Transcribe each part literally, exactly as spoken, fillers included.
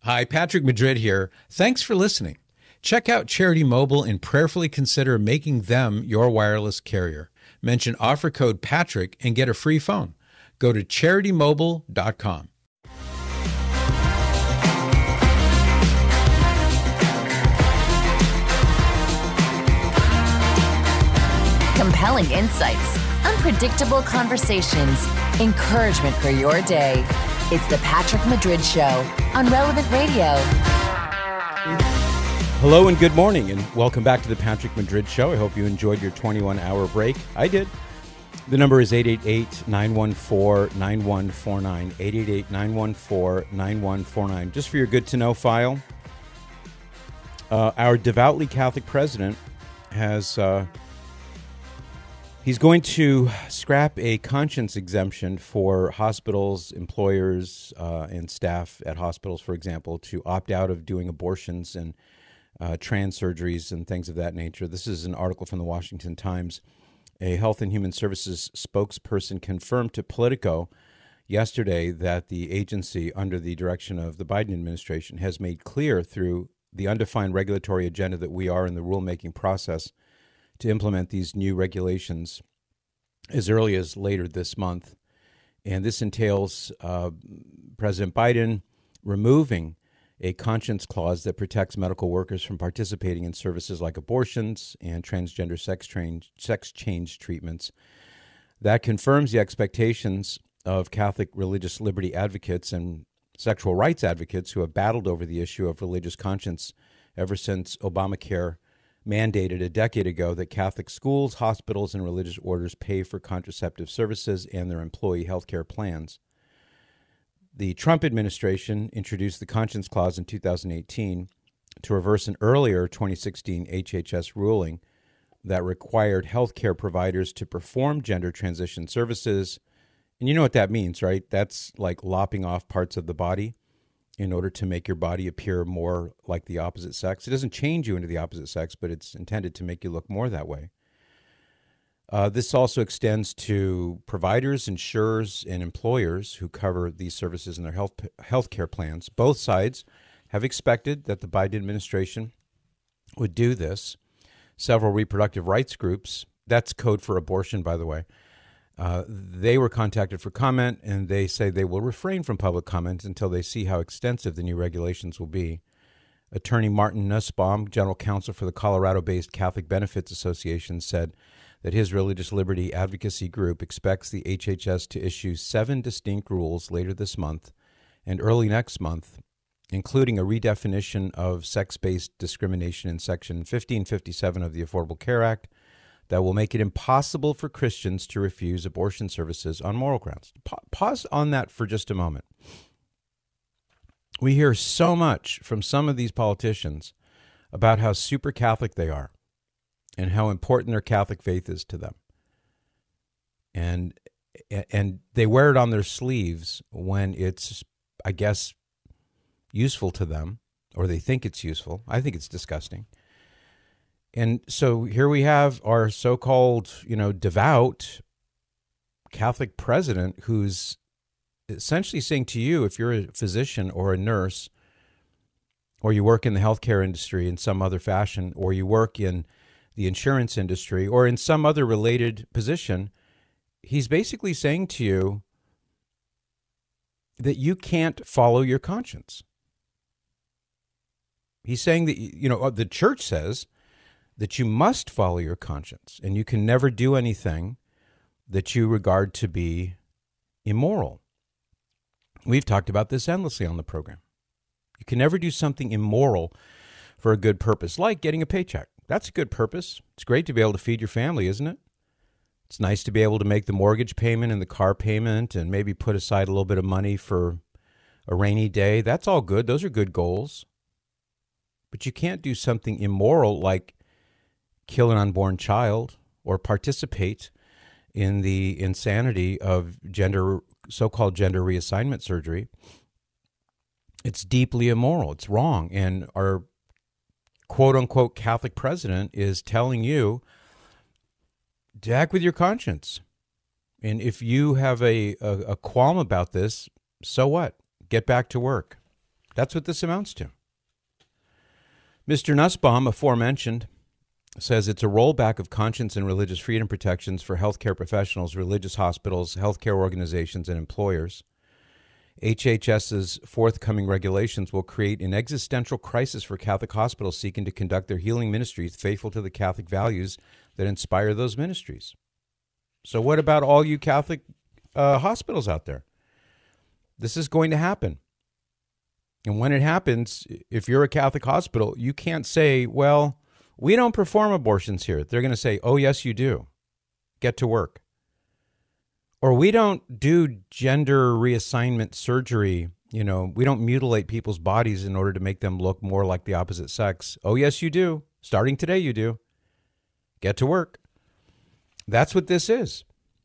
Hi, Patrick Madrid here. Thanks for listening. Check out Charity Mobile and prayerfully consider making them your wireless carrier. Mention offer code Patrick and get a free phone. Go to charity mobile dot com. Compelling insights, unpredictable conversations, encouragement for your day. It's the Patrick Madrid Show on Relevant Radio. Hello and good morning, and welcome back to the Patrick Madrid Show. I hope you enjoyed your twenty-one hour break. I did. The number is eight eight eight, nine one four, nine one four nine, eight eight eight, nine one four, nine one four nine. Just for your good-to-know file, uh, our devoutly Catholic president has... Uh, He's going to scrap a conscience exemption for hospitals, employers, uh, and staff at hospitals, for example, to opt out of doing abortions and uh, trans surgeries and things of that nature. This is an article from the Washington Times. A Health and Human Services spokesperson confirmed to Politico yesterday that the agency, under the direction of the Biden administration, has made clear through the undefined regulatory agenda that we are in the rulemaking process to implement these new regulations as early as later this month. And this entails uh, President Biden removing a conscience clause that protects medical workers from participating in services like abortions and transgender sex, train, sex change treatments. That confirms the expectations of Catholic religious liberty advocates and sexual rights advocates who have battled over the issue of religious conscience ever since Obamacare mandated a decade ago that Catholic schools, hospitals, and religious orders pay for contraceptive services and their employee health care plans. The Trump administration introduced the Conscience Clause in two thousand eighteen to reverse an earlier twenty sixteen H H S ruling that required health care providers to perform gender transition services. And you know what that means, right? That's like lopping off parts of the body in order to make your body appear more like the opposite sex. It doesn't change you into the opposite sex, but it's intended to make you look more that way. Uh, this also extends to providers, insurers, and employers who cover these services in their health healthcare plans. Both sides have expected that the Biden administration would do this. Several reproductive rights groups, that's code for abortion, by the way, Uh, they were contacted for comment, and they say they will refrain from public comment until they see how extensive the new regulations will be. Attorney Martin Nussbaum, general counsel for the Colorado-based Catholic Benefits Association, said that his religious liberty advocacy group expects the H H S to issue seven distinct rules later this month and early next month, including a redefinition of sex-based discrimination in Section fifteen fifty-seven of the Affordable Care Act, that will make it impossible for Christians to refuse abortion services on moral grounds. Pa- pause on that for just a moment. We hear so much from some of these politicians about how super Catholic they are and how important their Catholic faith is to them. And and they wear it on their sleeves when it's, I guess, useful to them, or they think it's useful. I think it's disgusting. And so here we have our so-called, you know, devout Catholic president who's essentially saying to you, if you're a physician or a nurse, or you work in the healthcare industry in some other fashion, or you work in the insurance industry, or in some other related position, he's basically saying to you that you can't follow your conscience. He's saying that, you know, the church says that you must follow your conscience, and you can never do anything that you regard to be immoral. We've talked about this endlessly on the program. You can never do something immoral for a good purpose, like getting a paycheck. That's a good purpose. It's great to be able to feed your family, isn't it? It's nice to be able to make the mortgage payment and the car payment and maybe put aside a little bit of money for a rainy day. That's all good. Those are good goals. But you can't do something immoral like kill an unborn child or participate in the insanity of gender, so-called gender reassignment surgery. It's deeply immoral. It's wrong. And our quote-unquote Catholic president is telling you to act with your conscience. And if you have a, a, a qualm about this, so what? Get back to work. That's what this amounts to. Mister Nussbaum, aforementioned, says it's a rollback of conscience and religious freedom protections for healthcare professionals, religious hospitals, healthcare organizations, and employers. HHS's forthcoming regulations will create an existential crisis for Catholic hospitals seeking to conduct their healing ministries faithful to the Catholic values that inspire those ministries. So what about all you Catholic uh, hospitals out there? This is going to happen. And when it happens, if you're a Catholic hospital, you can't say, well, we don't perform abortions here. They're going to say, oh, yes, you do. Get to work. Or we don't do gender reassignment surgery. You know, we don't mutilate people's bodies in order to make them look more like the opposite sex. Oh, yes, you do. Starting today, you do. Get to work. That's what this is.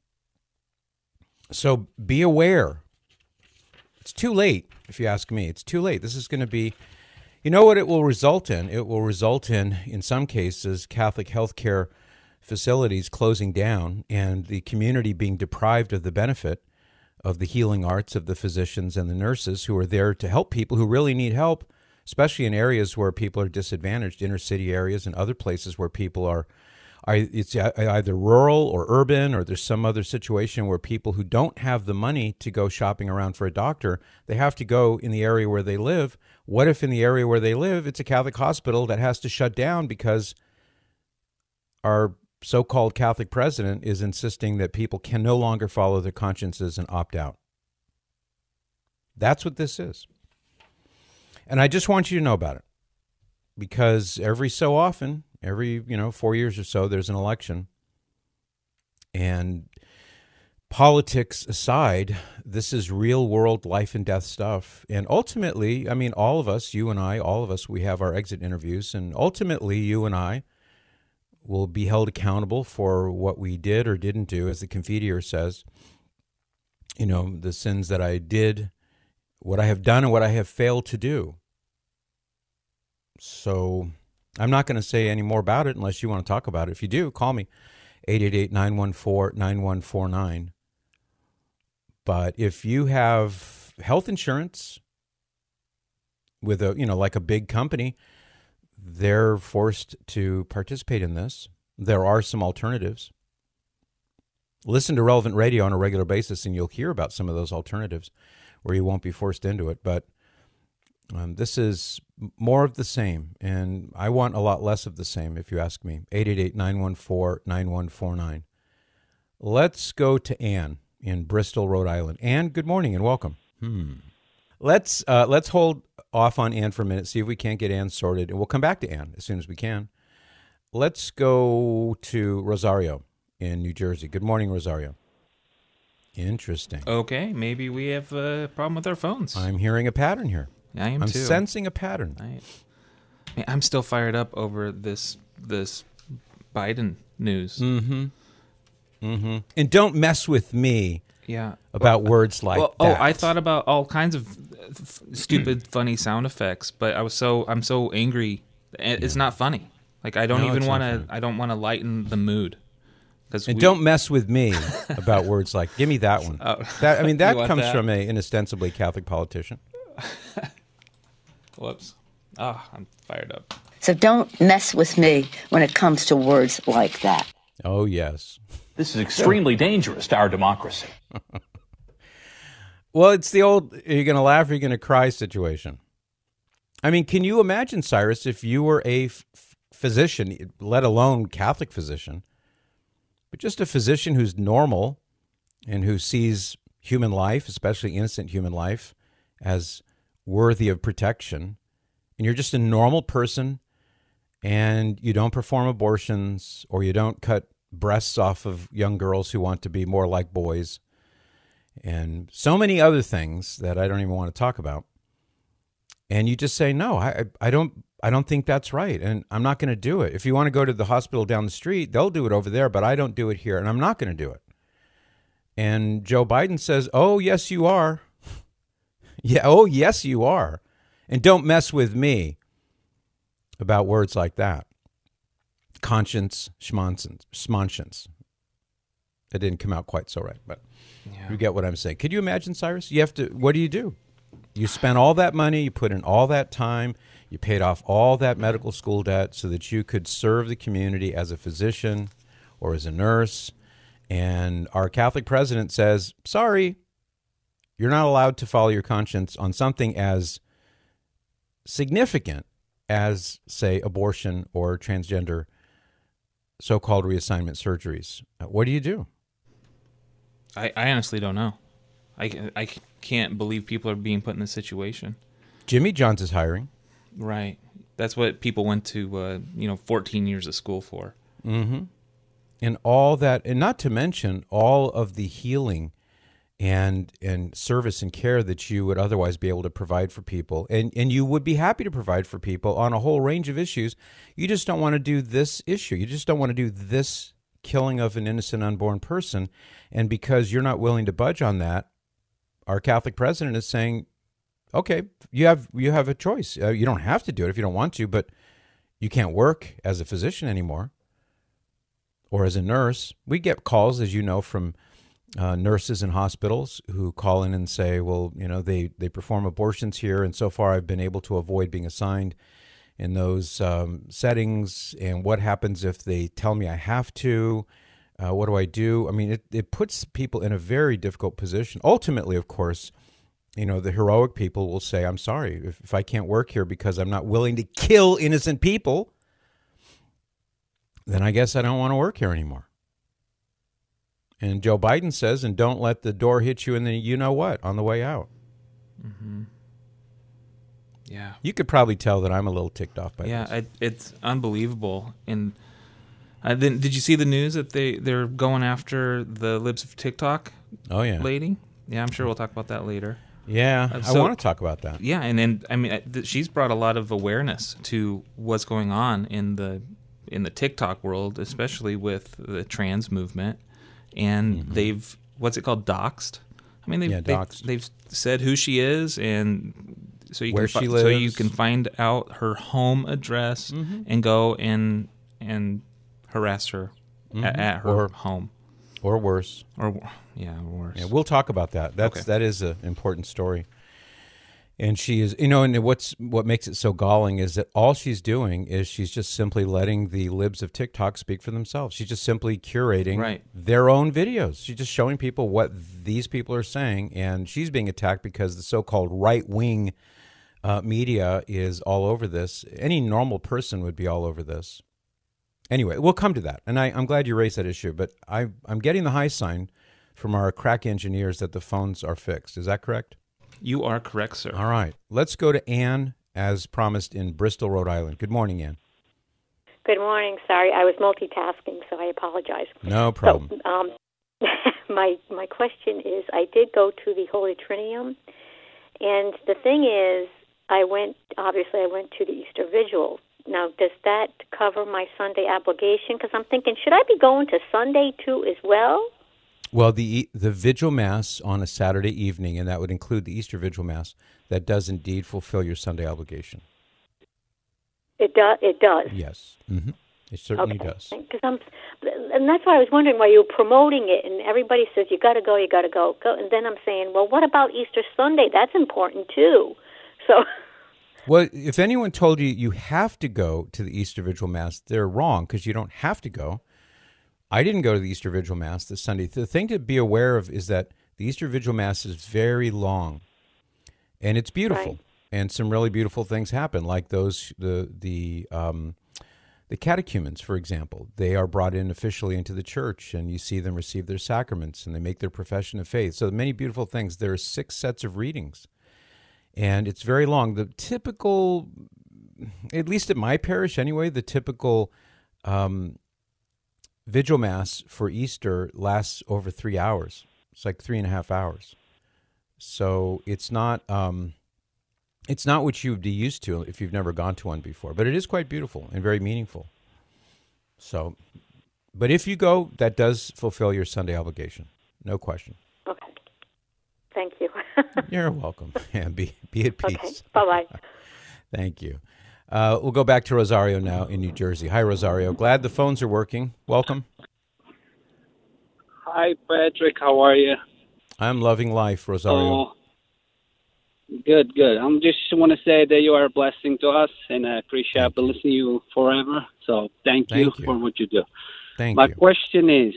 So be aware. It's too late, if you ask me. It's too late. This is going to be, you know what it will result in? It will result in, in some cases, Catholic healthcare facilities closing down and the community being deprived of the benefit of the healing arts of the physicians and the nurses who are there to help people who really need help, especially in areas where people are disadvantaged, inner city areas and other places where people are, are it's either rural or urban, or there's some other situation where people who don't have the money to go shopping around for a doctor, they have to go in the area where they live. What if in the area where they live, it's a Catholic hospital that has to shut down because our so-called Catholic president is insisting that people can no longer follow their consciences and opt out? That's what this is. And I just want you to know about it, because every so often, every, you know, four years or so, there's an election. And politics aside, this is real world life and death stuff. And ultimately, I mean, all of us, you and I, all of us, we have our exit interviews. And ultimately, you and I will be held accountable for what we did or didn't do. As the Confiteor says, you know, the sins that I did, what I have done and what I have failed to do. So I'm not going to say any more about it unless you want to talk about it. If you do, call me, eight eight eight, nine one four, nine one four nine. But if you have health insurance with a, you know, like a big company, they're forced to participate in this. There are some alternatives. Listen to Relevant Radio on a regular basis, and you'll hear about some of those alternatives where you won't be forced into it. But um, this is more of the same, and I want a lot less of the same, if you ask me. eight eight eight, nine one four, nine one four nine. Let's go to Ann in Bristol, Rhode Island. Ann, good morning and welcome. Hmm. Let's uh, let's hold off on Ann for a minute, see if we can't get Ann sorted, and we'll come back to Ann as soon as we can. Let's go to Rosario in New Jersey. Good morning, Rosario. Interesting. Okay, maybe we have a problem with our phones. I'm hearing a pattern here. I am I'm too. sensing a pattern. I, man, I'm still fired up over this this Biden news. Mm-hmm. Mm-hmm. And don't mess with me. Yeah. About well, words like well, that. Oh, I thought about all kinds of f- stupid, funny sound effects, but I was so I'm so angry. It's yeah. not funny. Like I don't no, even want to. I don't want to lighten the mood. And we, don't mess with me about words like. Give me that one. Oh, that I mean that comes that? from a, an ostensibly Catholic politician. Whoops. Ah, oh, I'm fired up. So don't mess with me when it comes to words like that. Oh yes. This is extremely dangerous to our democracy. Well, it's the old, are you going to laugh or are you going to cry situation. I mean, can you imagine, Cyrus, if you were a f- physician, let alone Catholic physician, but just a physician who's normal and who sees human life, especially innocent human life, as worthy of protection, and you're just a normal person and you don't perform abortions or you don't cut breasts off of young girls who want to be more like boys, and so many other things that I don't even want to talk about. And you just say, no, I, I don't, I don't think that's right. And I'm not going to do it. If you want to go to the hospital down the street, they'll do it over there, but I don't do it here. And I'm not going to do it. And Joe Biden says, oh, yes, you are. yeah. Oh, yes, you are. And don't mess with me about words like that. Conscience, schmonscience. It didn't come out quite so right, but yeah. You get what I'm saying. Could you imagine, Cyrus? You have to. What do you do? You spent all that money, you put in all that time, you paid off all that medical school debt so that you could serve the community as a physician or as a nurse. And our Catholic president says, sorry, you're not allowed to follow your conscience on something as significant as, say, abortion or transgender so-called reassignment surgeries. What do you do? I, I honestly don't know. I, I can't believe people are being put in this situation. Jimmy John's is hiring. Right. That's what people went to, uh, you know, fourteen years of school for. Mm-hmm. And all that, and not to mention all of the healing and and service and care that you would otherwise be able to provide for people. And and you would be happy to provide for people on a whole range of issues. You just don't want to do this issue. You just don't want to do this killing of an innocent unborn person. And because you're not willing to budge on that, our Catholic president is saying, okay, you have you have a choice. Uh, you don't have to do it if you don't want to, but you can't work as a physician anymore or as a nurse. We get calls, as you know, from uh, nurses in hospitals who call in and say, well, you know, they, they perform abortions here, and so far I've been able to avoid being assigned in those um, settings. And what happens if they tell me I have to? Uh, what do I do? I mean, it, it puts people in a very difficult position. Ultimately, of course, you know, the heroic people will say, I'm sorry, if, if I can't work here because I'm not willing to kill innocent people, then I guess I don't want to work here anymore. And Joe Biden says, and don't let the door hit you in the you-know-what on the way out. Mm-hmm. Yeah. You could probably tell that I'm a little ticked off by yeah, this. Yeah, it, it's unbelievable. And uh, then, did you see the news that they, they're going after the Libs of TikTok oh, yeah. lady? Yeah, I'm sure we'll talk about that later. Yeah, uh, I so, want to talk about that. Yeah, and then, I mean, th- she's brought a lot of awareness to what's going on in the in the TikTok world, especially with the trans movement. And mm-hmm. they've, what's it called, doxed? I mean, they've, yeah, they've, they've said who she is, and so you where can she fi- lives. so you can find out her home address mm-hmm. and go and and harass her mm-hmm. at, at her or, home, or worse, or yeah, or worse. Yeah, we'll talk about that. That's okay. that is an important story. And she is, you know, and what's what makes it so galling is that all she's doing is she's just simply letting the libs of TikTok speak for themselves. She's just simply curating right. their own videos. She's just showing people what these people are saying, and she's being attacked because the so-called right-wing uh, media is all over this. Any normal person would be all over this. Anyway, we'll come to that, and I, I'm glad you raised that issue, but I, I'm getting the high sign from our crack engineers that the phones are fixed. Is that correct? You are correct, sir. All right. Let's go to Ann, as promised, in Bristol, Rhode Island. Good morning, Ann. Good morning. Sorry, I was multitasking, so I apologize. No problem. So, um, my my question is, I did go to the Holy Trinium, and the thing is, I went, obviously, I went to the Easter Vigil. Now, does that cover my Sunday obligation? Because I'm thinking, should I be going to Sunday, too, as well? Well, the the Vigil Mass on a Saturday evening, and that would include the Easter Vigil Mass, that does indeed fulfill your Sunday obligation. It does. It does. Yes, mm-hmm. It certainly okay. does. Because I'm, and that's why I was wondering why you were promoting it, and everybody says you got to go, you got to go, go, and then I'm saying, well, what about Easter Sunday? That's important too. So. Well, if anyone told you you have to go to the Easter Vigil Mass, they're wrong, because you don't have to go. I didn't go to the Easter Vigil Mass this Sunday. The thing to be aware of is that the Easter Vigil Mass is very long, and it's beautiful, right. and some really beautiful things happen, like those the the um, the catechumens, for example. They are brought in officially into the church, and you see them receive their sacraments, and they make their profession of faith. So many beautiful things. There are six sets of readings, and it's very long. The typical, at least at my parish anyway, the typical um, Vigil Mass for Easter lasts over three hours. It's like three and a half hours. So it's not um, it's not what you'd be used to if you've never gone to one before. But it is quite beautiful and very meaningful. So, but if you go, that does fulfill your Sunday obligation. No question. Okay. Thank you. You're welcome. Yeah, be, be at peace. Okay. Bye-bye. Thank you. Uh, we'll go back to Rosario now in New Jersey. Hi, Rosario. Glad the phones are working. Welcome. Hi, Patrick. How are you? I'm loving life, Rosario. Oh, Good, good. I'm just want to say that you are a blessing to us, and I appreciate I've been listening to you forever. So thank, thank you, you for what you do. Thank My you. question is,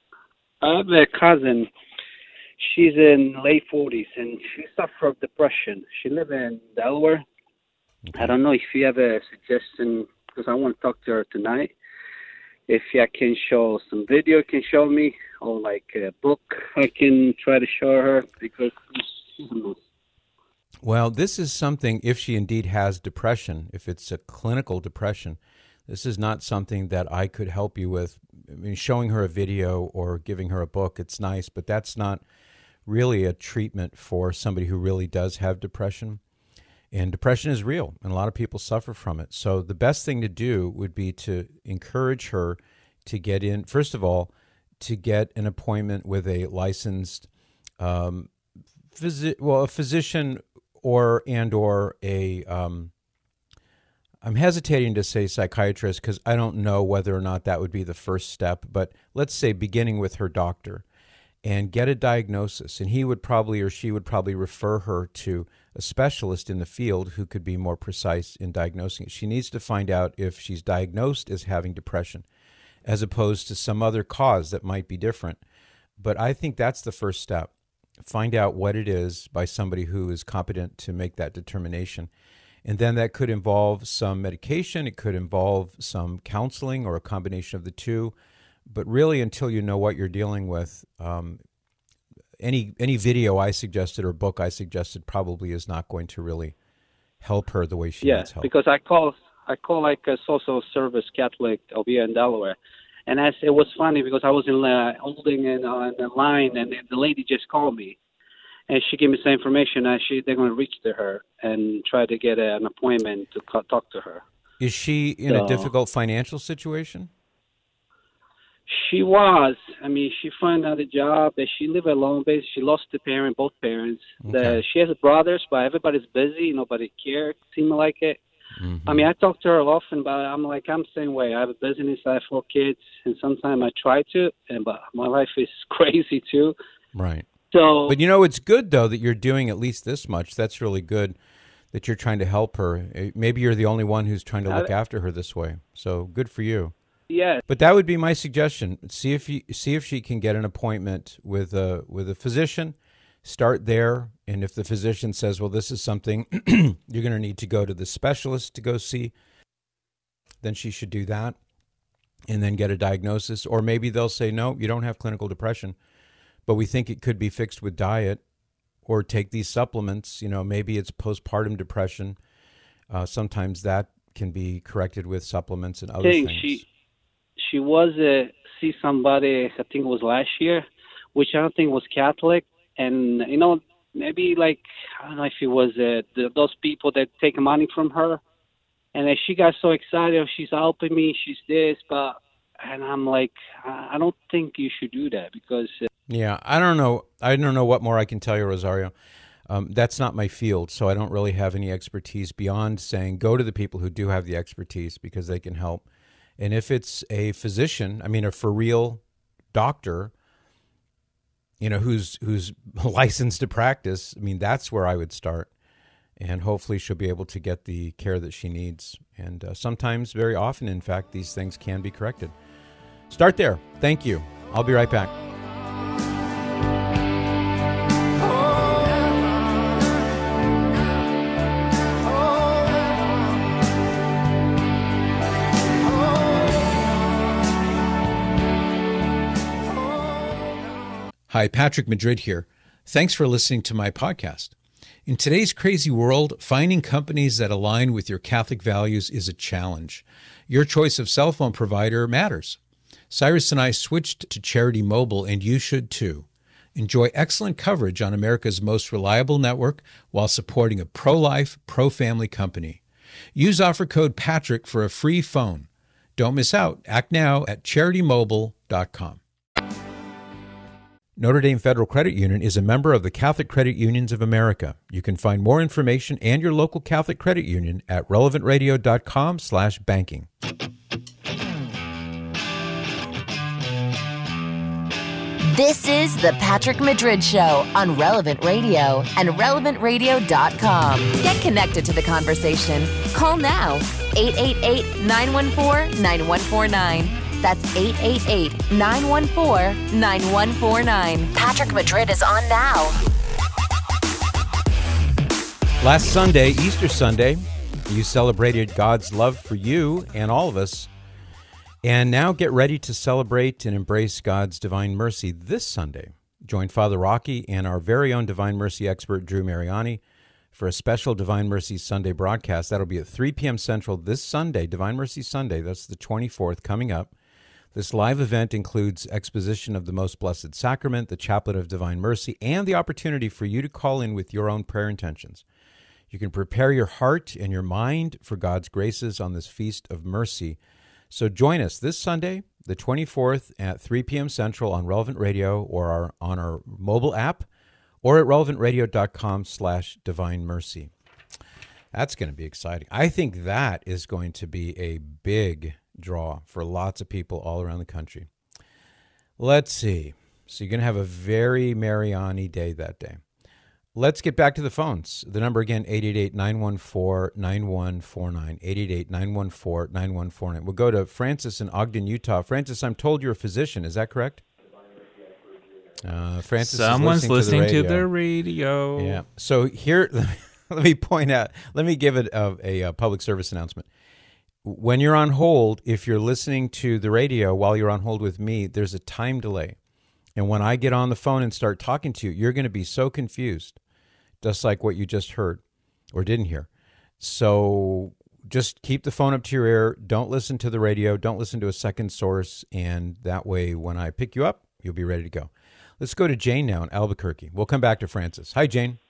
I have a cousin. She's in late forties, and she suffers from depression. She lives in Delaware. Okay. I don't know if you have a suggestion, because I want to talk to her tonight. If I can show some video, can show me, or like a book I can try to show her, because she's a mess. Well, this is something, if she indeed has depression, if it's a clinical depression, this is not something that I could help you with. I mean, showing her a video or giving her a book, it's nice, but that's not really a treatment for somebody who really does have depression. And depression is real, and a lot of people suffer from it. So the best thing to do would be to encourage her to get in, first of all, to get an appointment with a licensed, um, phys- well, a physician or and or a, um, I'm hesitating to say psychiatrist because I don't know whether or not that would be the first step, but let's say beginning with her doctor and get a diagnosis. And he would probably or she would probably refer her to a specialist in the field who could be more precise in diagnosing it. She needs to find out if she's diagnosed as having depression as opposed to some other cause that might be different. But I think that's the first step. Find out what it is by somebody who is competent to make that determination. And then that could involve some medication. It could involve some counseling or a combination of the two. But really, until you know what you're dealing with, um, any any video I suggested or book I suggested probably is not going to really help her the way she yeah, needs help. Because I call I call like a social service Catholic over here in Delaware, and I, it was funny because I was in uh, holding in, uh, in the line, and the lady just called me, and she gave me some information. And she they're going to reach to her and try to get a, an appointment to co- talk to her. Is she in so, a difficult financial situation? She was. I mean, she found out a job. That she lived alone. Basically, she lost the parent, both parents. Okay. The, she has brothers, but everybody's busy. Nobody cares. Seemed like it. Mm-hmm. I mean, I talk to her often, but I'm like, I'm the same way. I have a business. I have four kids, and sometimes I try to, and but my life is crazy too. Right. So, but you know, it's good though that you're doing at least this much. That's really good that you're trying to help her. Maybe you're the only one who's trying to look I, after her this way. So good for you. Yeah, but that would be my suggestion. See if you see if she can get an appointment with a with a physician. Start there, and if the physician says, "Well, this is something you're going to need to go to the specialist to go see," then she should do that, and then get a diagnosis. Or maybe they'll say, "No, you don't have clinical depression, but we think it could be fixed with diet, or take these supplements." You know, maybe it's postpartum depression. Uh, sometimes that can be corrected with supplements and other things. She- She was uh, see somebody, I think it was last year, which I don't think was Catholic. And, you know, maybe like, I don't know if it was uh, the, those people that take money from her. And uh, she got so excited, she's helping me, she's this, but, and I'm like, I don't think you should do that because. Uh, yeah, I don't know. I don't know what more I can tell you, Rosario. Um, that's not my field, so I don't really have any expertise beyond saying go to the people who do have the expertise because they can help. And if it's a physician, I mean, a for real doctor, you know, who's who's licensed to practice, I mean, that's where I would start. And hopefully she'll be able to get the care that she needs. And uh, sometimes, very often, in fact, these things can be corrected. Start there. Thank you. I'll be right back. Hi, Patrick Madrid here. Thanks for listening to my podcast. In today's crazy world, finding companies that align with your Catholic values is a challenge. Your choice of cell phone provider matters. Cyrus and I switched to Charity Mobile, and you should too. Enjoy excellent coverage on America's most reliable network while supporting a pro-life, pro-family company. Use offer code PATRICK for a free phone. Don't miss out. Act now at charity mobile dot com. Notre Dame Federal Credit Union is a member of the Catholic Credit Unions of America. You can find more information and your local Catholic Credit Union at relevant radio dot com slash banking. This is the Patrick Madrid Show on Relevant Radio and relevant radio dot com. Get connected to the conversation. Call now, eight eight eight, nine one four, nine one four nine. That's eight eight eight, nine one four, nine one four nine. Patrick Madrid is on now. Last Sunday, Easter Sunday, you celebrated God's love for you and all of us. And now get ready to celebrate and embrace God's divine mercy this Sunday. Join Father Rocky and our very own Divine Mercy expert, Drew Mariani, for a special Divine Mercy Sunday broadcast. That'll be at three p.m. Central this Sunday, Divine Mercy Sunday. That's the twenty-fourth, coming up. This live event includes exposition of the Most Blessed Sacrament, the Chaplet of Divine Mercy, and the opportunity for you to call in with your own prayer intentions. You can prepare your heart and your mind for God's graces on this Feast of Mercy. So join us this Sunday, the twenty-fourth, at three p.m. Central on Relevant Radio or our, on our mobile app or at relevant radio dot com slash divine mercy. That's going to be exciting. I think that is going to be a big draw for lots of people all around the country. Let's see. So you're going to have a very Mariani day that day. Let's get back to the phones. The number again, eight eight eight, nine one four, nine one four nine, eight eight eight, nine one four, nine one four nine. We'll go to Francis in Ogden, Utah. Francis, I'm told you're a physician. Is that correct? Uh, Francis Someone's is listening, listening to, the to the radio. Yeah. So here, let me point out, let me give it a, a, a public service announcement. When you're on hold, if you're listening to the radio while you're on hold with me, there's a time delay. And when I get on the phone and start talking to you, you're going to be so confused, just like what you just heard or didn't hear. So just keep the phone up to your ear. Don't listen to the radio. Don't listen to a second source. And that way, when I pick you up, you'll be ready to go. Let's go to Jane now in Albuquerque. We'll come back to Francis. Hi, Jane.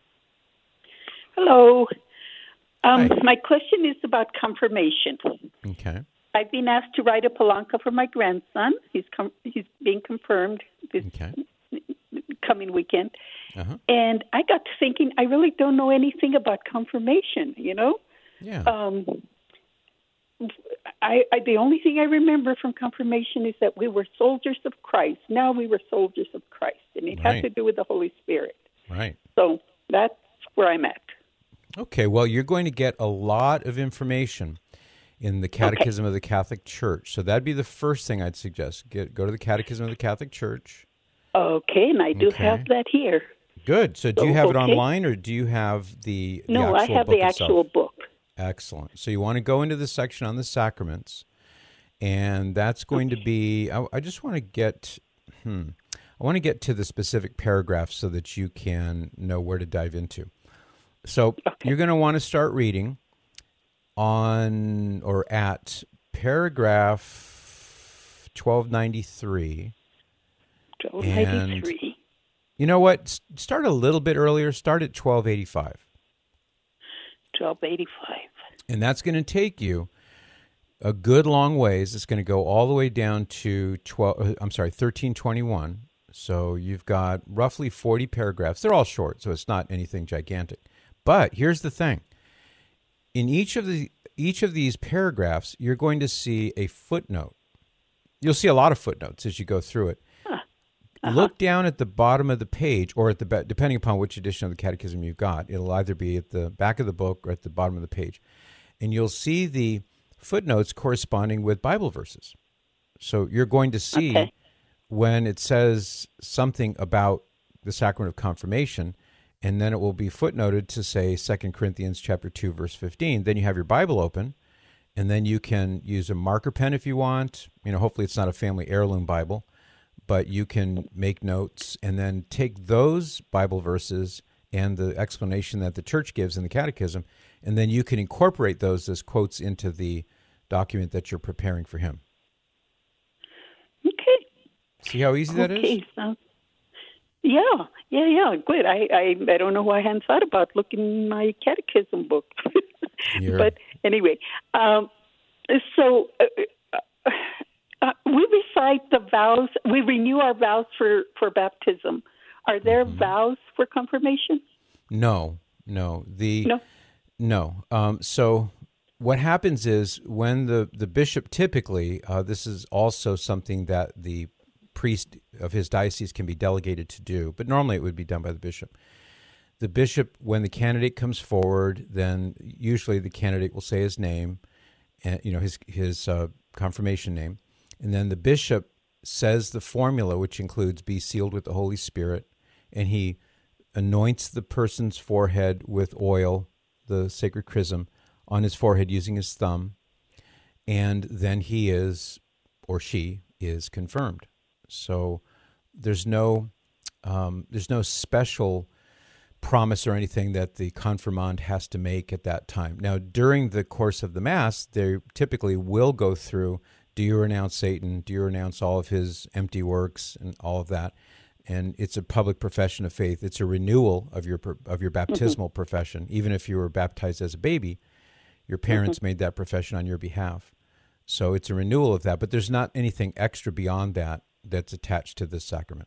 Hello. Um, Hi. My question is about confirmation. Okay. I've been asked to write a palanca for my grandson. He's com- he's being confirmed this Okay. coming weekend. Uh-huh. And I got to thinking, I really don't know anything about confirmation, you know? Yeah. Um, I, I the only thing I remember from confirmation is that we were soldiers of Christ. Now we were soldiers of Christ, and it Right. has to do with the Holy Spirit. Right. So that's where I'm at. Okay, well, you're going to get a lot of information in the Catechism okay. of the Catholic Church. So that'd be the first thing I'd suggest. Get Go to the Catechism of the Catholic Church. Okay, and I do okay. have that here. Good. So do you have okay. it online, or do you have the, the No, actual I have book the actual itself? book. Excellent. So you want to go into the section on the sacraments, and that's going okay. to be, I, I just want to get, hmm, I want to get to the specific paragraphs so that you can know where to dive into. So okay. you're going to want to start reading on or at paragraph twelve ninety-three. twelve ninety-three. And you know what? Start a little bit earlier. Start at twelve eighty-five. twelve eighty-five. And that's going to take you a good long ways. It's going to go all the way down to twelve. I'm sorry, thirteen twenty-one. So you've got roughly forty paragraphs. They're all short, so it's not anything gigantic. But here's the thing: in each of the each of these paragraphs, you're going to see a footnote. You'll see a lot of footnotes as you go through it. Huh. Uh-huh. Look down at the bottom of the page, or at the depending upon which edition of the Catechism you've got. It'll either be at the back of the book or at the bottom of the page, and you'll see the footnotes corresponding with Bible verses. So you're going to see okay. when it says something about the sacrament of confirmation, and then it will be footnoted to say Second Corinthians chapter two, verse fifteen. Then you have your Bible open, and then you can use a marker pen if you want. You know, hopefully it's not a family heirloom Bible, but you can make notes and then take those Bible verses and the explanation that the church gives in the catechism, and then you can incorporate those as quotes into the document that you're preparing for him. Okay. See how easy that okay, is? So, yeah, yeah, yeah, good. I, I, I don't know why I hadn't thought about looking in my catechism book. But anyway, um, so uh, uh, we recite the vows, we renew our vows for, for baptism. Are there mm-hmm. vows for confirmation? No, no. The No? No. Um, so what happens is when the, the bishop typically, uh, this is also something that the priest of his diocese can be delegated to do, but normally it would be done by the bishop. The bishop, when the candidate comes forward, then usually the candidate will say his name, and you know his his uh, confirmation name, and then the bishop says the formula, which includes "be sealed with the Holy Spirit," and he anoints the person's forehead with oil, the sacred chrism, on his forehead using his thumb, and then he is, or she is, confirmed. So there's no um, there's no special promise or anything that the confirmand has to make at that time. Now, during the course of the Mass, they typically will go through, do you renounce Satan? Do you renounce all of his empty works and all of that? And it's a public profession of faith. It's a renewal of your of your baptismal mm-hmm. profession. Even if you were baptized as a baby, your parents mm-hmm. made that profession on your behalf. So it's a renewal of that, but there's not anything extra beyond that that's attached to this sacrament.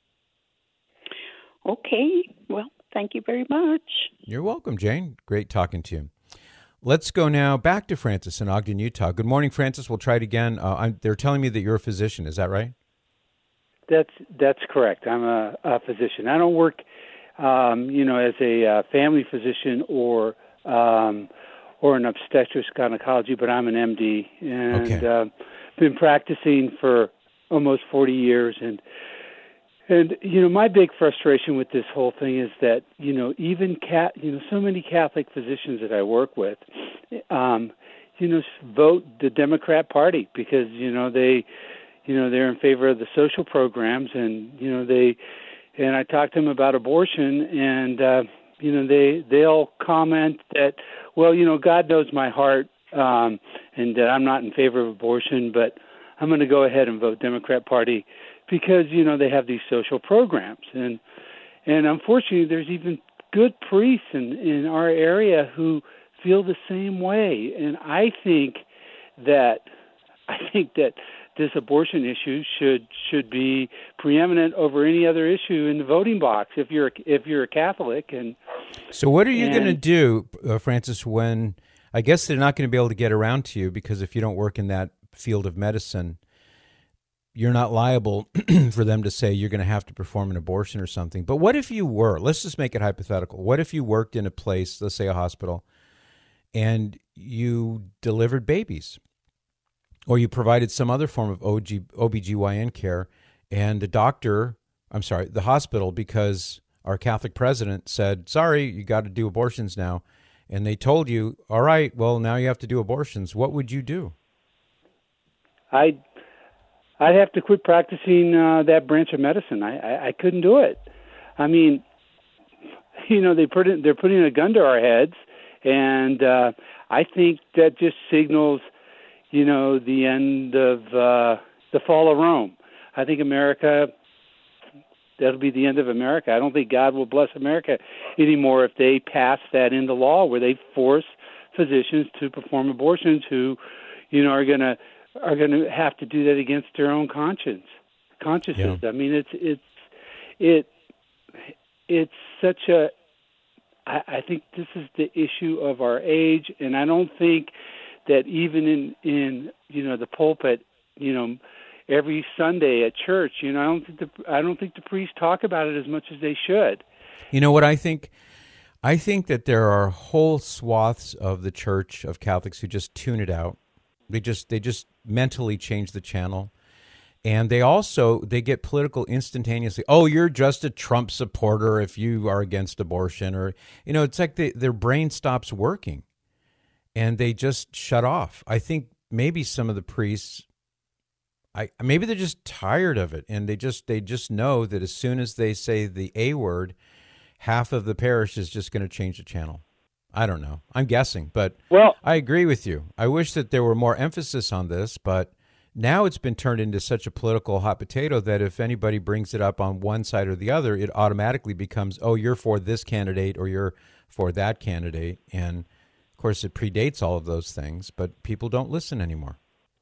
Okay, well, thank you very much. You're welcome, Jane. Great talking to you. Let's go now back to Francis in Ogden, Utah. Good morning, Francis. We'll try it again. Uh, I'm, they're telling me that you're a physician. Is that right? That's that's correct. I'm a, a physician. I don't work, um, you know, as a uh, family physician or um, or an obstetrics gynecology, but I'm an M D and okay. uh, been practicing for almost forty years. And and you know, my big frustration with this whole thing is that you know, even cat, you know, so many Catholic physicians that I work with, um, you know, vote the Democrat Party because you know they. You know, they're in favor of the social programs, and you know they. And I talked to them about abortion, and uh, you know they they'll comment that, well, you know, God knows my heart, um, and that I'm not in favor of abortion, but I'm going to go ahead and vote Democrat Party because you know they have these social programs, and and unfortunately, there's even good priests in in our area who feel the same way, and I think that I think that. This abortion issue should should be preeminent over any other issue in the voting box. If you're if you're a Catholic, and so what are you going to do, uh, Francis? When I guess they're not going to be able to get around to you because if you don't work in that field of medicine, you're not liable for them to say you're going to have to perform an abortion or something. But what if you were? Let's just make it hypothetical. What if you worked in a place, let's say a hospital, and you delivered babies? Or you provided some other form of O B G Y N care, and the doctor, I'm sorry, the hospital, because our Catholic president said, sorry, you got to do abortions now, and they told you, all right, well, now you have to do abortions. What would you do? I'd, I'd have to quit practicing uh, that branch of medicine. I, I, I couldn't do it. I mean, you know, they put it, they're putting a gun to our heads, and uh, I think that just signals you know, the end of uh, the fall of Rome. I think America, that'll be the end of America. I don't think God will bless America anymore if they pass that into law where they force physicians to perform abortions who, you know, are going to are going to have to do that against their own conscience, consciousness. Yeah. I mean, it's it's it it's such a. I, I think this is the issue of our age, and I don't think that even in, in you know the pulpit, you know, every Sunday at church, you know, I don't think the I don't think the priests talk about it as much as they should. You know what I think? I think that there are whole swaths of the church of Catholics who just tune it out. They just they just mentally change the channel, and they also they get political instantaneously. Oh, you're just a Trump supporter if you are against abortion, or you know, it's like they, their brain stops working. And they just shut off. I think maybe some of the priests, I maybe they're just tired of it, and they just they just know that as soon as they say the A word, half of the parish is just going to change the channel. I don't know. I'm guessing, but well, I agree with you. I wish that there were more emphasis on this, but now it's been turned into such a political hot potato that if anybody brings it up on one side or the other, it automatically becomes, oh, you're for this candidate or you're for that candidate, and of course, it predates all of those things, but people don't listen anymore.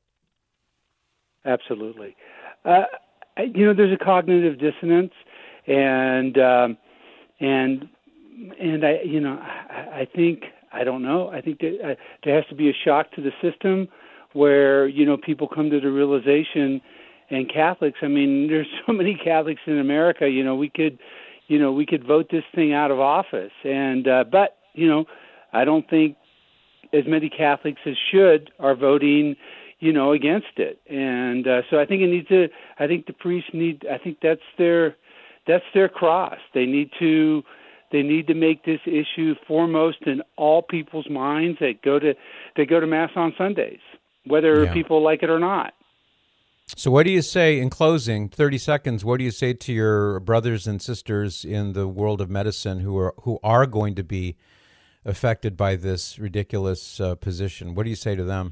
Absolutely. Uh, you know, there's a cognitive dissonance, and um, and and I, you know, I, I think I don't know. I think that, uh, there has to be a shock to the system where you know people come to the realization, and Catholics. I mean, there's so many Catholics in America. You know, we could, you know, we could vote this thing out of office. And uh, but you know, I don't think as many Catholics as should are voting, you know, against it. And uh, so I think it needs to. I think the priests need. I think that's their that's their cross. They need to. They need to make this issue foremost in all people's minds that go to that go to Mass on Sundays, whether yeah. people like it or not. So what do you say, in closing, thirty seconds, what do you say to your brothers and sisters in the world of medicine who are who are going to be affected by this ridiculous uh, position? What do you say to them?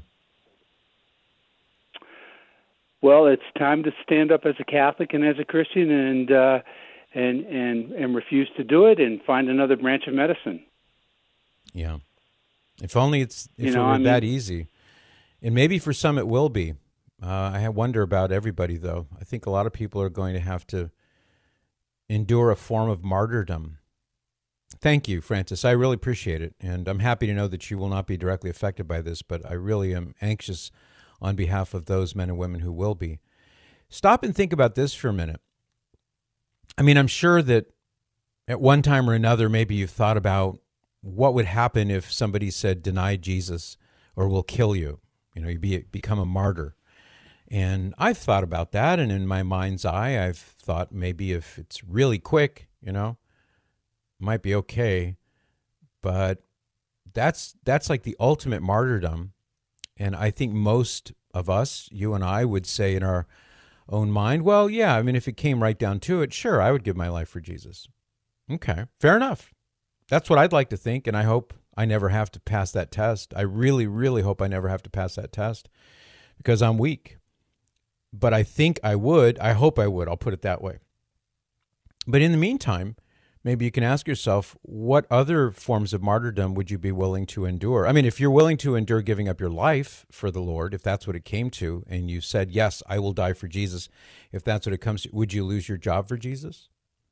Well, it's time to stand up as a Catholic and as a Christian and uh, and and and refuse to do it and find another branch of medicine. Yeah. If only it's if you know, it were I mean, that easy. And maybe for some it will be. Uh, I wonder about everybody, though. I think a lot of people are going to have to endure a form of martyrdom. Thank you, Frances. I really appreciate it. And I'm happy to know that you will not be directly affected by this, but I really am anxious on behalf of those men and women who will be. Stop and think about this for a minute. I mean, I'm sure that at one time or another, maybe you've thought about what would happen if somebody said, deny Jesus or we'll kill you. You know, you be, become a martyr. And I've thought about that, and in my mind's eye, I've thought maybe if it's really quick, you know, it might be okay. But that's that's like the ultimate martyrdom. And I think most of us, you and I, would say in our own mind, well, yeah, I mean, if it came right down to it, sure, I would give my life for Jesus. Okay, fair enough. That's what I'd like to think, and I hope I never have to pass that test. I really, really hope I never have to pass that test because I'm weak. But I think I would. I hope I would. I'll put it that way. But in the meantime, maybe you can ask yourself, what other forms of martyrdom would you be willing to endure? I mean, if you're willing to endure giving up your life for the Lord, if that's what it came to, and you said, yes, I will die for Jesus, if that's what it comes to, would you lose your job for Jesus?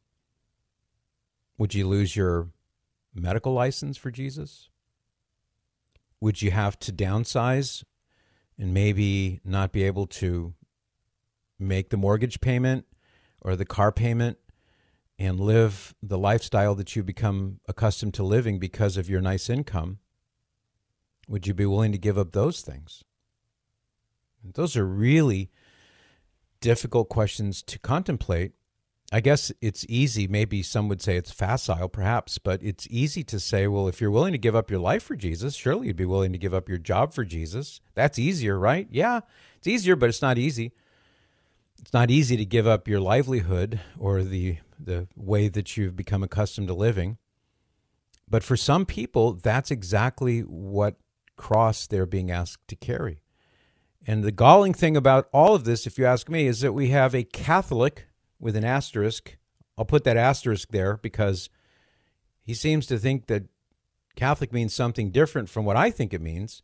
Would you lose your medical license for Jesus? Would you have to downsize and maybe not be able to make the mortgage payment or the car payment and live the lifestyle that you become accustomed to living because of your nice income? Would you be willing to give up those things? Those are really difficult questions to contemplate. I guess it's easy, maybe some would say it's facile perhaps, but it's easy to say, well, if you're willing to give up your life for Jesus, surely you'd be willing to give up your job for Jesus. That's easier, right? Yeah, it's easier, but it's not easy. It's not easy to give up your livelihood or the the way that you've become accustomed to living. But for some people, that's exactly what cross they're being asked to carry. And the galling thing about all of this, if you ask me, is that we have a Catholic with an asterisk. I'll put that asterisk there because he seems to think that Catholic means something different from what I think it means.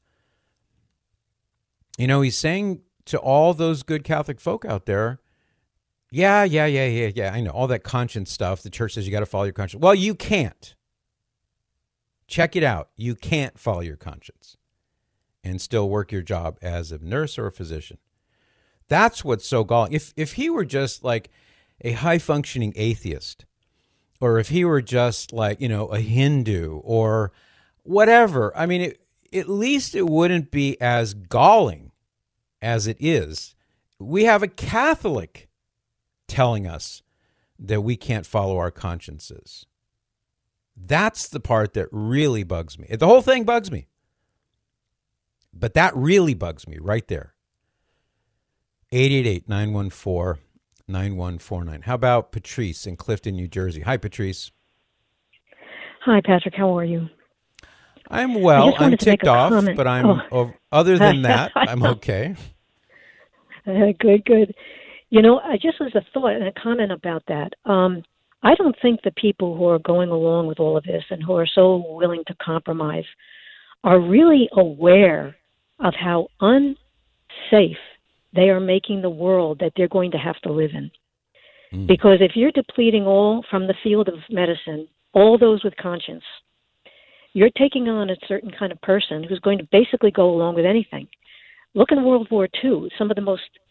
You know, he's saying to all those good Catholic folk out there, yeah, yeah, yeah, yeah, yeah, I know, all that conscience stuff. The church says you got to follow your conscience. Well, you can't. Check it out. You can't follow your conscience and still work your job as a nurse or a physician. That's what's so galling. If if he were just like a high-functioning atheist, or if he were just like, you know, a Hindu or whatever, I mean, it, at least it wouldn't be as galling as it is. We have a Catholic telling us that we can't follow our consciences. That's the part that really bugs me. The whole thing bugs me. But that really bugs me right there. eight eight eight, nine one four, nine one four nine. How about Patrice in Clifton, New Jersey? Hi, Patrice. Hi, Patrick. How are you? I'm well. I'm ticked off, comment. but I'm oh. other than that, I'm okay. Uh, good, good. You know, I just was a thought and a comment about that. Um, I don't think the people who are going along with all of this and who are so willing to compromise are really aware of how unsafe they are making the world that they're going to have to live in. Mm. Because if you're depleting all from the field of medicine, all those with conscience, you're taking on a certain kind of person who's going to basically go along with anything. Look in World War Two, some of the most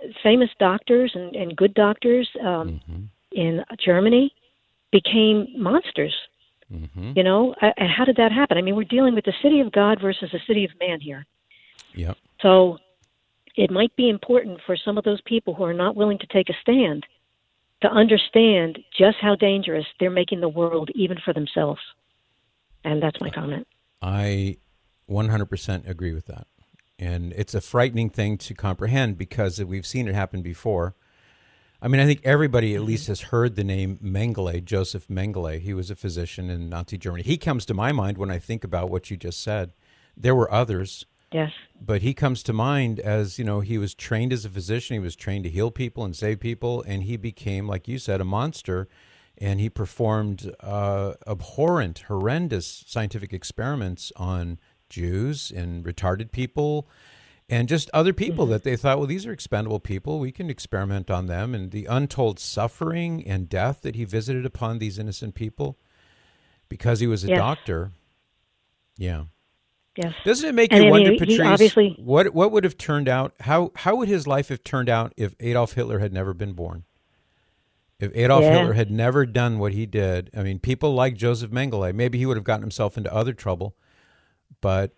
famous doctors and, and good doctors um, mm-hmm. in Germany became monsters. Mm-hmm. You know, and how did that happen? I mean, we're dealing with the city of God versus the city of man here. Yep. So it might be important for some of those people who are not willing to take a stand to understand just how dangerous they're making the world, even for themselves. And that's my comment. I one hundred percent agree with that. And it's a frightening thing to comprehend because we've seen it happen before. I mean, I think everybody at least has heard the name Mengele, Joseph Mengele. He was a physician in Nazi Germany. He comes to my mind when I think about what you just said. There were others. Yes. But he comes to mind as, you know, he was trained as a physician. He was trained to heal people and save people. And he became, like you said, a monster. And he performed uh, abhorrent, horrendous scientific experiments on Jews and retarded people and just other people mm-hmm. that they thought, well, these are expendable people. We can experiment on them. And the untold suffering and death that he visited upon these innocent people because he was a yes. doctor. Yeah. Yes. Doesn't it make and you I mean, wonder, he, Patrice, he obviously... what what would have turned out, how how would his life have turned out if Adolf Hitler had never been born? If Adolf yeah. Hitler had never done what he did, I mean, people like Joseph Mengele, maybe he would have gotten himself into other trouble, but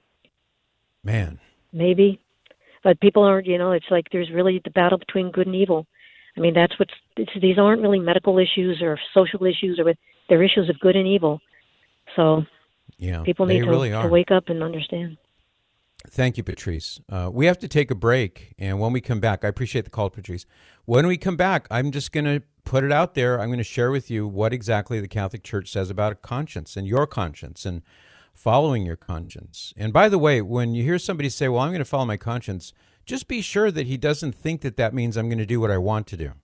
man. Maybe. But people aren't, you know, it's like there's really the battle between good and evil. I mean, that's what's, it's, these aren't really medical issues or social issues, or they're issues of good and evil. So yeah, people need to, really to wake up and understand. Thank you, Patrice. Uh, we have to take a break, and when we come back, I appreciate the call, Patrice. When we come back, I'm just going to put it out there. I'm going to share with you what exactly the Catholic Church says about a conscience and your conscience and following your conscience. And by the way, when you hear somebody say, well, I'm going to follow my conscience, just be sure that he doesn't think that that means I'm going to do what I want to do.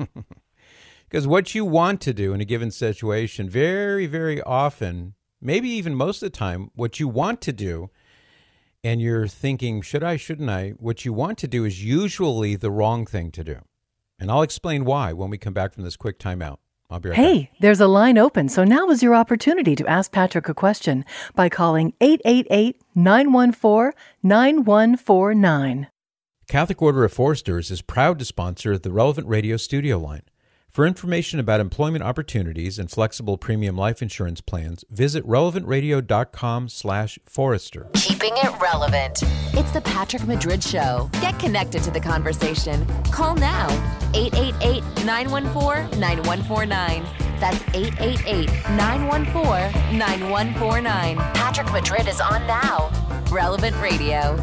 Because what you want to do in a given situation, very, very often, maybe even most of the time, what you want to do, and you're thinking, should I, shouldn't I, what you want to do is usually the wrong thing to do. And I'll explain why when we come back from this quick timeout. I'll be right hey, back. There's a line open, so now is your opportunity to ask Patrick a question by calling eight eight eight, nine one four, nine one four nine. Catholic Order of Foresters is proud to sponsor the Relevant Radio studio line. For information about employment opportunities and flexible premium life insurance plans, visit relevant radio dot com slash forester. Keeping it relevant. It's the Patrick Madrid Show. Get connected to the conversation. Call now. eight eight eight, nine one four, nine one four nine. That's eight eight eight, nine one four, nine one four nine. Patrick Madrid is on now. Relevant Radio.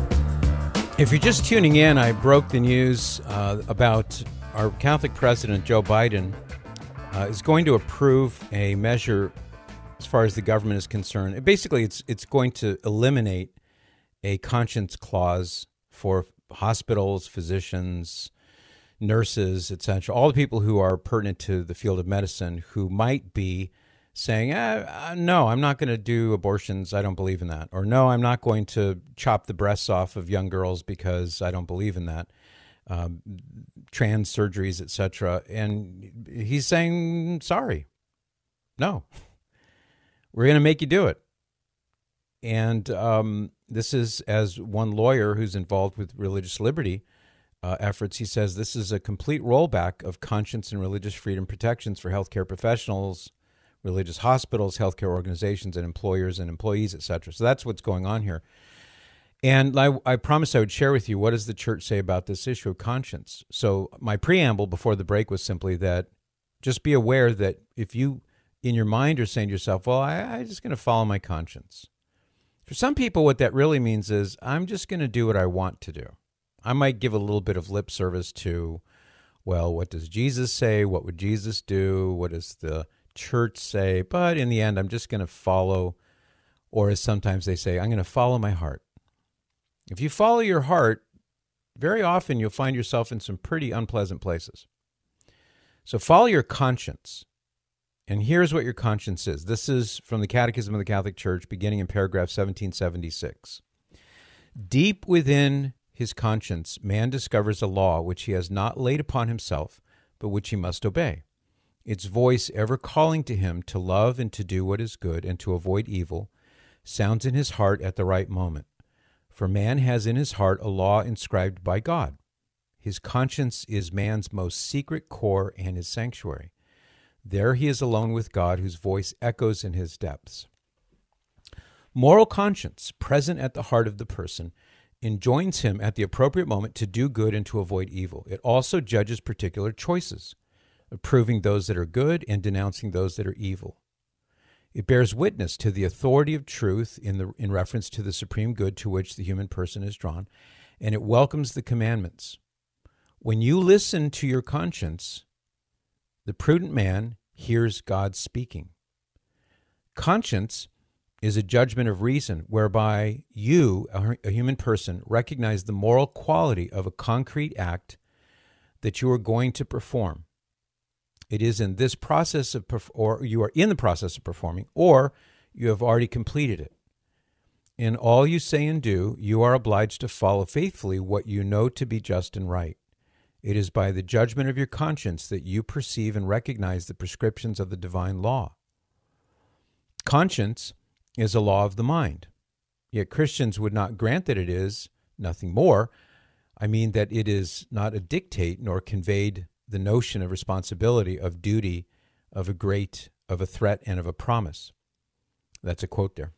If you're just tuning in, I broke the news uh, about our Catholic President, Joe Biden, uh, is going to approve a measure as far as the government is concerned. Basically, it's it's going to eliminate a conscience clause for hospitals, physicians, nurses, et cetera, all the people who are pertinent to the field of medicine who might be saying, eh, no, I'm not going to do abortions. I don't believe in that. Or no, I'm not going to chop the breasts off of young girls because I don't believe in that. Um, trans surgeries, et cetera. And he's saying, sorry, no, we're going to make you do it. And um, this is, as one lawyer who's involved with religious liberty uh, efforts, he says this is a complete rollback of conscience and religious freedom protections for healthcare professionals, religious hospitals, healthcare organizations, and employers and employees, et cetera. So that's what's going on here. And I, I promised I would share with you what does the church say about this issue of conscience. So my preamble before the break was simply that just be aware that if you, in your mind, are saying to yourself, well, I, I'm just going to follow my conscience. For some people, what that really means is I'm just going to do what I want to do. I might give a little bit of lip service to, well, what does Jesus say? What would Jesus do? What does the church say? But in the end, I'm just going to follow, or as sometimes they say, I'm going to follow my heart. If you follow your heart, very often you'll find yourself in some pretty unpleasant places. So follow your conscience. And here's what your conscience is. This is from the Catechism of the Catholic Church, beginning in paragraph seventeen seventy-six. Deep within his conscience, man discovers a law which he has not laid upon himself, but which he must obey. Its voice ever calling to him to love and to do what is good and to avoid evil sounds in his heart at the right moment. For man has in his heart a law inscribed by God. His conscience is man's most secret core and his sanctuary. There he is alone with God, whose voice echoes in his depths. Moral conscience, present at the heart of the person, enjoins him at the appropriate moment to do good and to avoid evil. It also judges particular choices, approving those that are good and denouncing those that are evil. It bears witness to the authority of truth in the in reference to the supreme good to which the human person is drawn, and it welcomes the commandments. When you listen to your conscience, the prudent man hears God speaking. Conscience is a judgment of reason whereby you, a human person, recognize the moral quality of a concrete act that you are going to perform. It is in this process of, perf- or you are in the process of performing, or you have already completed it. In all you say and do, you are obliged to follow faithfully what you know to be just and right. It is by the judgment of your conscience that you perceive and recognize the prescriptions of the divine law. Conscience is a law of the mind. Yet Christians would not grant that it is, nothing more. I mean that it is not a dictate nor conveyed the notion of responsibility, of duty, of a great, of a threat, and of a promise. That's a quote there.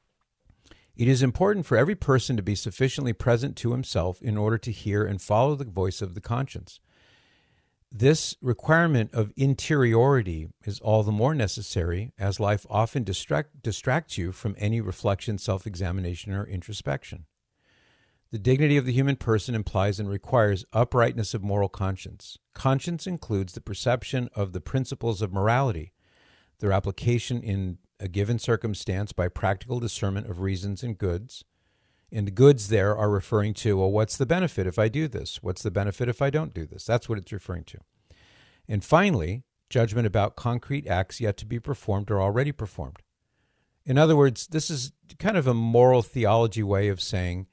It is important for every person to be sufficiently present to himself in order to hear and follow the voice of the conscience. This requirement of interiority is all the more necessary as life often distract, distracts you from any reflection, self-examination, or introspection. The dignity of the human person implies and requires uprightness of moral conscience. Conscience includes the perception of the principles of morality, their application in a given circumstance by practical discernment of reasons and goods. And the goods there are referring to, well, what's the benefit if I do this? What's the benefit if I don't do this? That's what it's referring to. And finally, judgment about concrete acts yet to be performed or already performed. In other words, this is kind of a moral theology way of saying,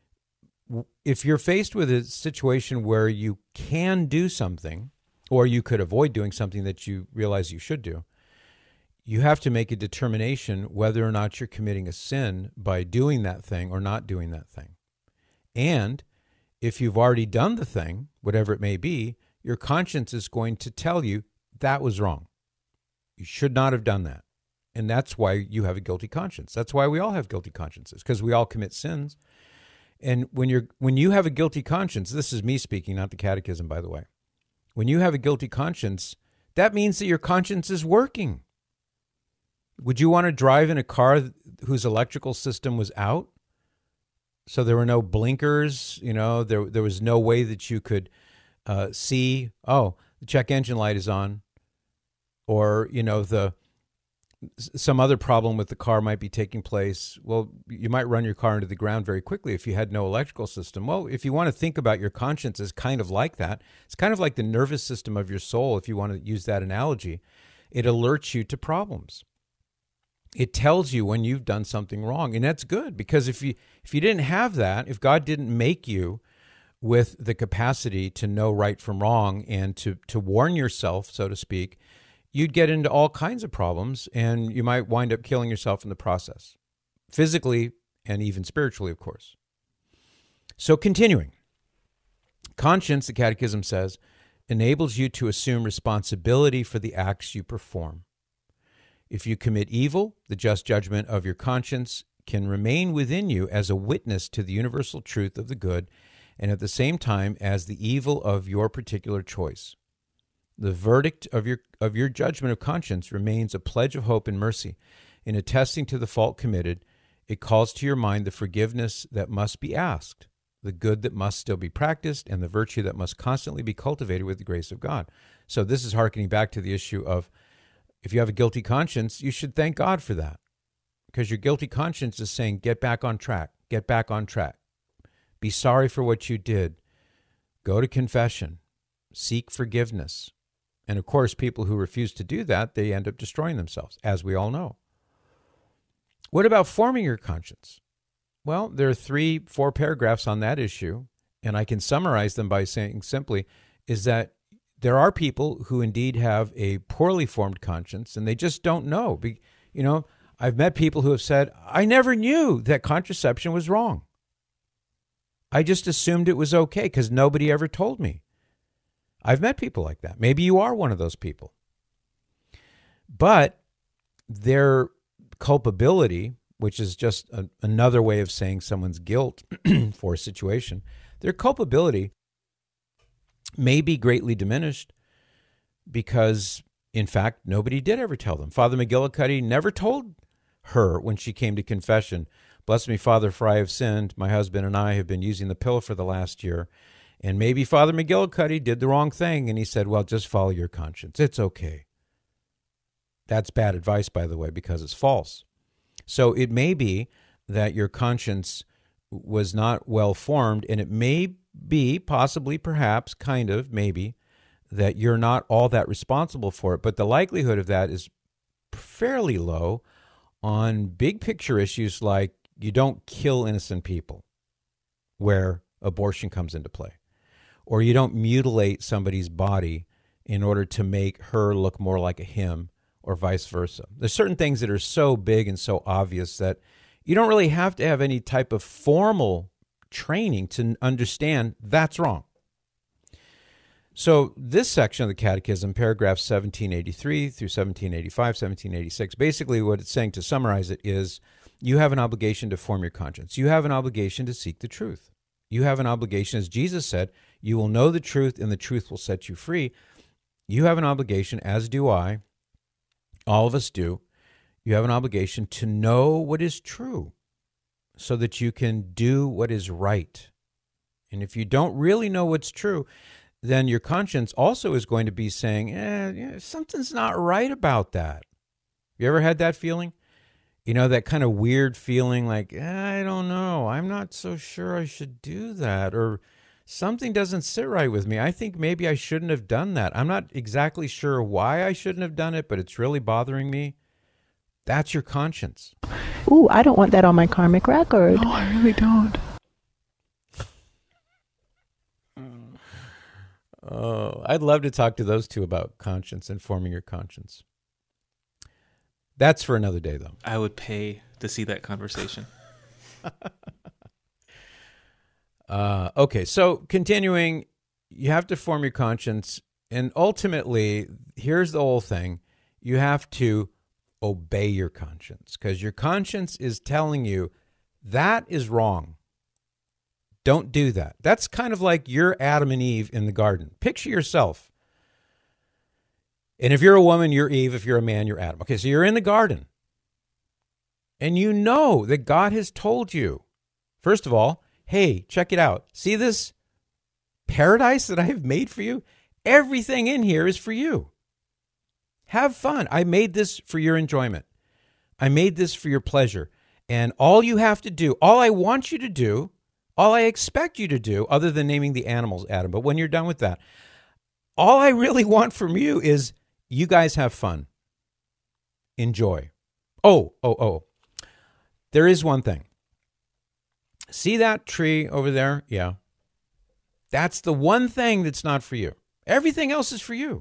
if you're faced with a situation where you can do something, or you could avoid doing something that you realize you should do, you have to make a determination whether or not you're committing a sin by doing that thing or not doing that thing. And if you've already done the thing, whatever it may be, your conscience is going to tell you that was wrong. You should not have done that. And that's why you have a guilty conscience. That's why we all have guilty consciences, because we all commit sins. And when you're when you have a guilty conscience, this is me speaking, not the catechism, by the way. When you have a guilty conscience, that means that your conscience is working. Would you want to drive in a car whose electrical system was out? So there were no blinkers, you know, there there was no way that you could uh, see, oh, the check engine light is on, or, you know, the some other problem with the car might be taking place. Well, you might run your car into the ground very quickly if you had no electrical system. Well, if you want to think about your conscience as kind of like that, it's kind of like the nervous system of your soul, if you want to use that analogy. It alerts you to problems. It tells you when you've done something wrong, and that's good, because if you if you didn't have that, if God didn't make you with the capacity to know right from wrong and to to warn yourself, so to speak, you'd get into all kinds of problems, and you might wind up killing yourself in the process, physically and even spiritually, of course. So continuing, conscience, the Catechism says, enables you to assume responsibility for the acts you perform. If you commit evil, the just judgment of your conscience can remain within you as a witness to the universal truth of the good, and at the same time as the evil of your particular choice. The verdict of your of your judgment of conscience remains a pledge of hope and mercy. In attesting to the fault committed, it calls to your mind the forgiveness that must be asked, the good that must still be practiced, and the virtue that must constantly be cultivated with the grace of God. So this is hearkening back to the issue of, if you have a guilty conscience, you should thank God for that, because your guilty conscience is saying, get back on track, get back on track. Be sorry for what you did. Go to confession. Seek forgiveness. And of course, people who refuse to do that, they end up destroying themselves, as we all know. What about forming your conscience? Well, there are three, four paragraphs on that issue, and I can summarize them by saying simply is that there are people who indeed have a poorly formed conscience, and they just don't know. You know, I've met people who have said, I never knew that contraception was wrong. I just assumed it was okay because nobody ever told me. I've met people like that. Maybe you are one of those people. But their culpability, which is just a, another way of saying someone's guilt for a situation, their culpability may be greatly diminished because, in fact, nobody did ever tell them. Father McGillicuddy never told her when she came to confession, "Bless me, Father, for I have sinned. My husband and I have been using the pill for the last year." And maybe Father McGillicuddy did the wrong thing, and he said, "Well, just follow your conscience. It's okay." That's bad advice, by the way, because it's false. So it may be that your conscience was not well formed, and it may be, possibly, perhaps, kind of, maybe, that you're not all that responsible for it. But the likelihood of that is fairly low on big picture issues like you don't kill innocent people, where abortion comes into play, or you don't mutilate somebody's body in order to make her look more like a him, or vice versa. There's certain things that are so big and so obvious that you don't really have to have any type of formal training to understand that's wrong. So this section of the Catechism, paragraphs seventeen eighty-three through seventeen eighty-five, seventeen eighty-six, basically what it's saying, to summarize it, is you have an obligation to form your conscience. You have an obligation to seek the truth. You have an obligation, as Jesus said, you will know the truth and the truth will set you free. You have an obligation, as do I, all of us do, you have an obligation to know what is true so that you can do what is right. And if you don't really know what's true, then your conscience also is going to be saying, eh, yeah, something's not right about that. You ever had that feeling? You know, that kind of weird feeling like, eh, I don't know, I'm not so sure I should do that, or something doesn't sit right with me. I think maybe I shouldn't have done that. I'm not exactly sure why I shouldn't have done it, but it's really bothering me. That's your conscience. Ooh, I don't want that on my karmic record. No, I really don't. Oh, I'd love to talk to those two about conscience and forming your conscience. That's for another day, though. I would pay to see that conversation. uh, okay, so continuing, you have to form your conscience, and ultimately, here's the whole thing. You have to obey your conscience, because your conscience is telling you that is wrong. Don't do that. That's kind of like you're Adam and Eve in the garden. Picture yourself. And if you're a woman, you're Eve. If you're a man, you're Adam. Okay, so you're in the garden. And you know that God has told you, first of all, hey, check it out. See this paradise that I have made for you? Everything in here is for you. Have fun. I made this for your enjoyment. I made this for your pleasure. And all you have to do, all I want you to do, all I expect you to do, other than naming the animals, Adam, but when you're done with that, all I really want from you is you guys have fun. Enjoy. Oh, oh, oh. There is one thing. See that tree over there? Yeah. That's the one thing that's not for you. Everything else is for you.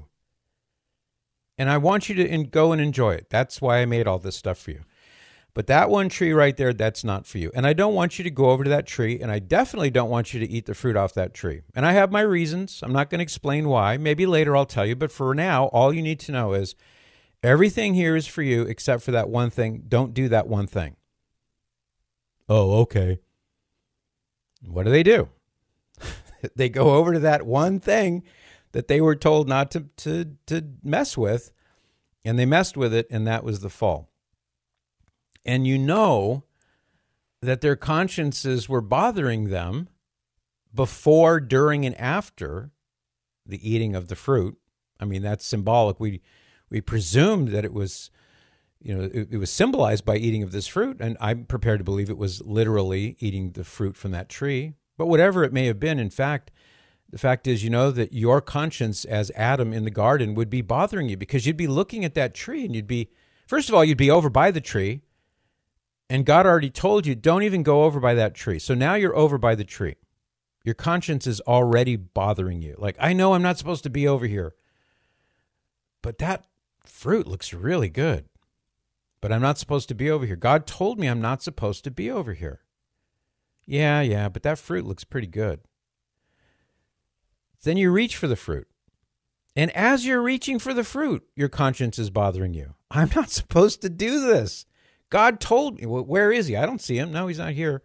And I want you to in- go and enjoy it. That's why I made all this stuff for you. But that one tree right there, that's not for you. And I don't want you to go over to that tree, and I definitely don't want you to eat the fruit off that tree. And I have my reasons. I'm not going to explain why. Maybe later I'll tell you. But for now, all you need to know is everything here is for you except for that one thing. Don't do that one thing. Oh, okay. What do they do? They go over to that one thing that they were told not to, to, to mess with, and they messed with it, and that was the fall. And you know that their consciences were bothering them before, during, and after the eating of the fruit. I mean, that's symbolic. We we presumed that it was, you know, it, it was symbolized by eating of this fruit, and I'm prepared to believe it was literally eating the fruit from that tree. But whatever it may have been, in fact, the fact is, you know, that your conscience as Adam in the garden would be bothering you because you'd be looking at that tree and you'd be, first of all, you'd be over by the tree. And God already told you, don't even go over by that tree. So now you're over by the tree. Your conscience is already bothering you. Like, I know I'm not supposed to be over here, but that fruit looks really good. But I'm not supposed to be over here. God told me I'm not supposed to be over here. Yeah, yeah, but that fruit looks pretty good. Then you reach for the fruit. And as you're reaching for the fruit, your conscience is bothering you. I'm not supposed to do this. God told me. Well, where is he? I don't see him. No, he's not here.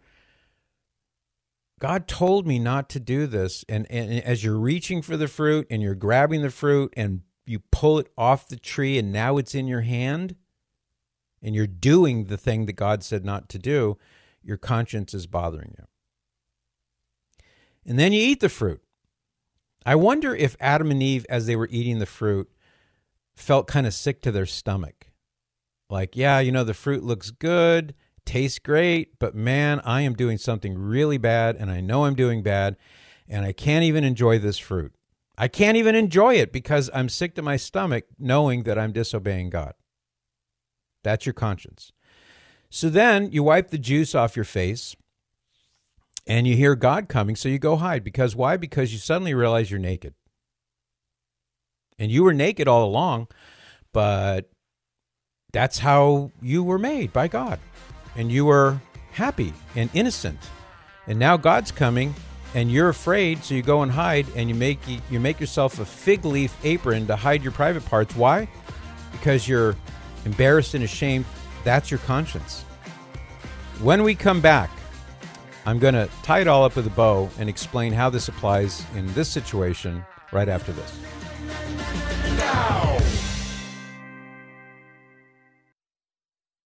God told me not to do this. And, and as you're reaching for the fruit and you're grabbing the fruit and you pull it off the tree and now it's in your hand and you're doing the thing that God said not to do, your conscience is bothering you. And then you eat the fruit. I wonder if Adam and Eve, as they were eating the fruit, felt kind of sick to their stomach. Like, yeah, you know, the fruit looks good, tastes great, but man, I am doing something really bad, and I know I'm doing bad, and I can't even enjoy this fruit. I can't even enjoy it because I'm sick to my stomach knowing that I'm disobeying God. That's your conscience. So then you wipe the juice off your face, and you hear God coming, so you go hide. Because why? Because you suddenly realize you're naked. And you were naked all along, but that's how you were made by God. And you were happy and innocent. And now God's coming, and you're afraid, so you go and hide, and you make you make yourself a fig leaf apron to hide your private parts. Why? Because you're embarrassed and ashamed. That's your conscience. When we come back, I'm going to tie it all up with a bow and explain how this applies in this situation right after this. Now.